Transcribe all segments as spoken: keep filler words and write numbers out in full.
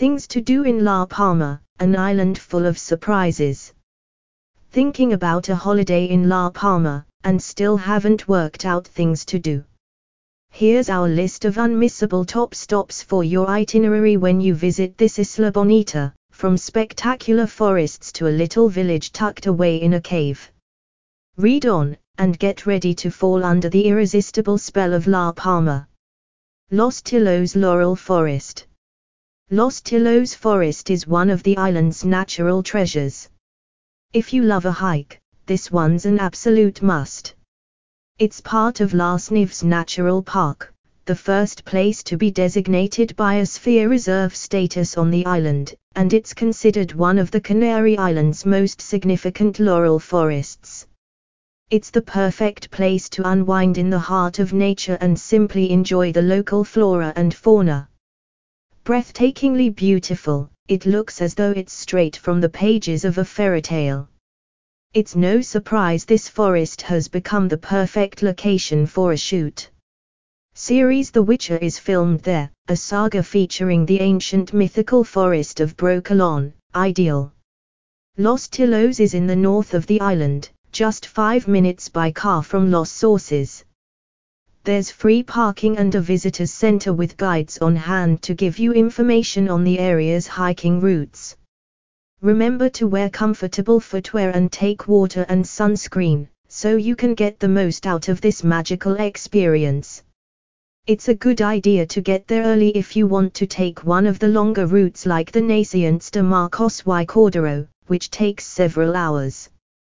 Things to do in La Palma, an island full of surprises. Thinking about a holiday in La Palma, and still haven't worked out things to do? Here's our list of unmissable top stops for your itinerary when you visit this Isla Bonita, from spectacular forests to a little village tucked away in a cave. Read on, and get ready to fall under the irresistible spell of La Palma. Los Tilos Laurel Forest. Los Tilos Forest is one of the island's natural treasures. If you love a hike, this one's an absolute must. It's part of Las Nieves Natural Park, the first place to be designated Biosphere Reserve status on the island, and it's considered one of the Canary Islands' most significant laurel forests. It's the perfect place to unwind in the heart of nature and simply enjoy the local flora and fauna. Breathtakingly beautiful, it looks as though it's straight from the pages of a fairy tale. It's no surprise this forest has become the perfect location for a shoot. Series The Witcher is filmed there, a saga featuring the ancient mythical forest of Broccolon, ideal. Los Tilos is in the north of the island, just five minutes by car from Los Sauces. There's free parking and a visitors center with guides on hand to give you information on the area's hiking routes. Remember to wear comfortable footwear and take water and sunscreen, so you can get the most out of this magical experience. It's a good idea to get there early if you want to take one of the longer routes like the Nacientes de Marcos y Cordero, which takes several hours.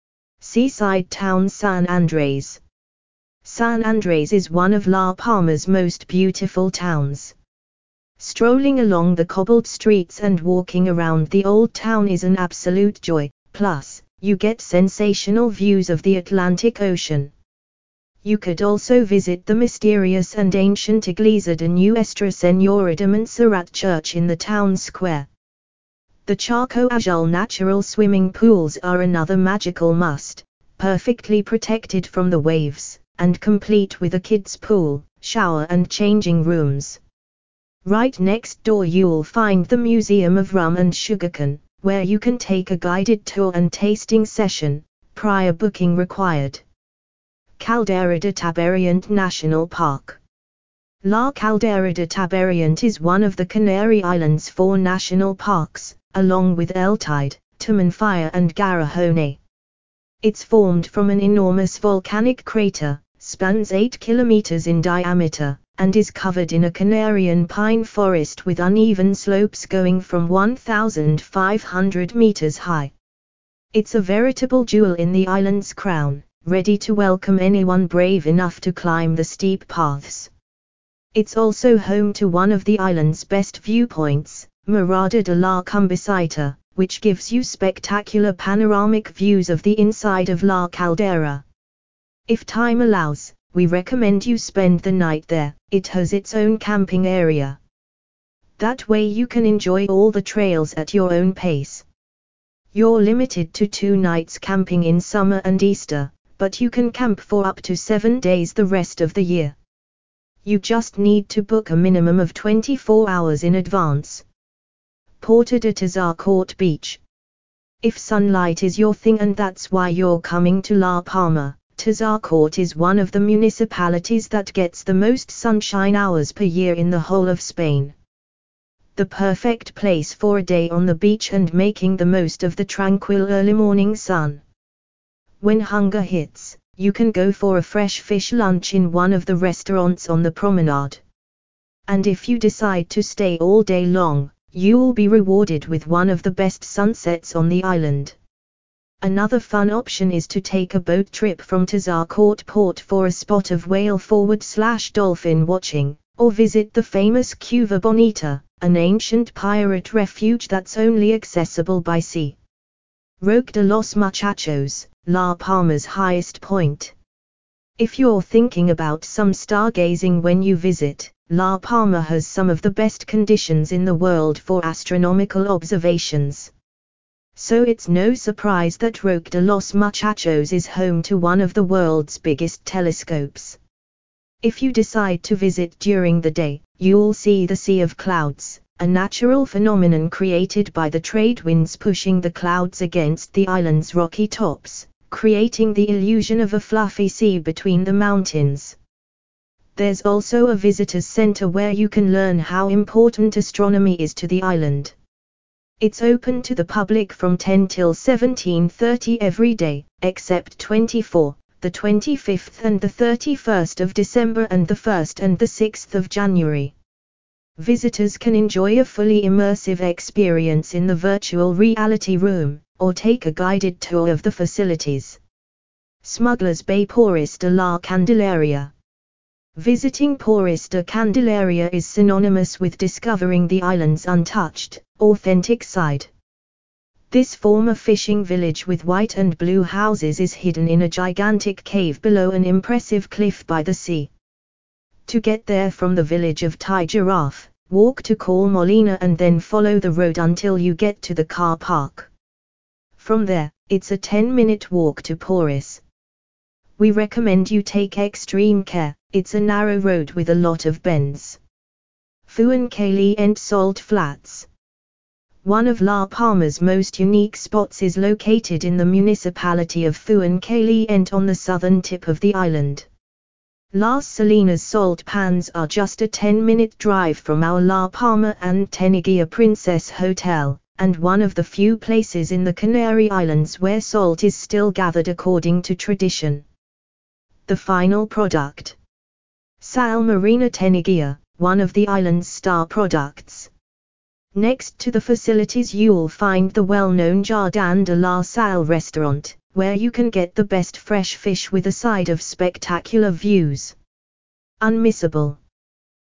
Seaside town San Andres. San Andres is one of La Palma's most beautiful towns. Strolling along the cobbled streets and walking around the old town is an absolute joy, plus, you get sensational views of the Atlantic Ocean. You could also visit the mysterious and ancient Iglesia de Nuestra Señora de Montserrat church in the town square. The Charco Azul natural swimming pools are another magical must, perfectly protected from the waves, and complete with a kids' pool, shower and changing rooms. Right next door you'll find the Museum of Rum and Sugarcane, where you can take a guided tour and tasting session, prior booking required. Caldera de Tabariante National Park. La Caldera de Tabariante is one of the Canary Islands' four national parks, along with El Teide, Timanfaya and Garahone. It's formed from an enormous volcanic crater, spans eight kilometers in diameter, and is covered in a Canarian pine forest with uneven slopes going from one thousand five hundred meters high. It's a veritable jewel in the island's crown, ready to welcome anyone brave enough to climb the steep paths. It's also home to one of the island's best viewpoints, Morada de la Cumbicita, which gives you spectacular panoramic views of the inside of La Caldera. If time allows, we recommend you spend the night there. It has its own camping area. That way you can enjoy all the trails at your own pace. You're limited to two nights camping in summer and Easter, but you can camp for up to seven days the rest of the year. You just need to book a minimum of twenty-four hours in advance. Porta de Tazarcourt Beach. If sunlight is your thing and that's why you're coming to La Palma, Tazarcourt is one of the municipalities that gets the most sunshine hours per year in the whole of Spain. The perfect place for a day on the beach and making the most of the tranquil early morning sun. When hunger hits, you can go for a fresh fish lunch in one of the restaurants on the promenade. And if you decide to stay all day long, you'll be rewarded with one of the best sunsets on the island. Another fun option is to take a boat trip from Tazarcourt Port for a spot of whale forward slash dolphin watching, or visit the famous Cueva Bonita, an ancient pirate refuge that's only accessible by sea. Roque de los Muchachos, La Palma's highest point. If you're thinking about some stargazing when you visit, La Palma has some of the best conditions in the world for astronomical observations. So it's no surprise that Roque de los Muchachos is home to one of the world's biggest telescopes. If you decide to visit during the day, you'll see the sea of clouds, a natural phenomenon created by the trade winds pushing the clouds against the island's rocky tops, creating the illusion of a fluffy sea between the mountains. There's also a visitors center where you can learn how important astronomy is to the island. It's open to the public from ten till seventeen thirty every day, except twenty-four, the twenty-fifth and the thirty-first of December and the first and the sixth of January. Visitors can enjoy a fully immersive experience in the virtual reality room, or take a guided tour of the facilities. Smugglers Bay Porres de la Candelaria. Visiting Porres de Candelaria is synonymous with discovering the island's untouched, authentic side. This former fishing village with white and blue houses is hidden in a gigantic cave below an impressive cliff by the sea. To get there from the village of Tai Giraffe, walk to Col Molina and then follow the road until you get to the car park. From there, it's a ten minute walk to Porres. We recommend you take extreme care, it's a narrow road with a lot of bends. Fuencaliente Salt Flats. One of La Palma's most unique spots is located in the municipality of Fuencaliente on the southern tip of the island. Las Salinas salt pans are just a ten minute drive from our La Palma and Tenerife Princess Hotel, and one of the few places in the Canary Islands where salt is still gathered according to tradition. The final product. Sal Marina Tenerife, one of the island's star products. Next to the facilities you'll find the well-known Jardin de la Sal restaurant, where you can get the best fresh fish with a side of spectacular views. Unmissable.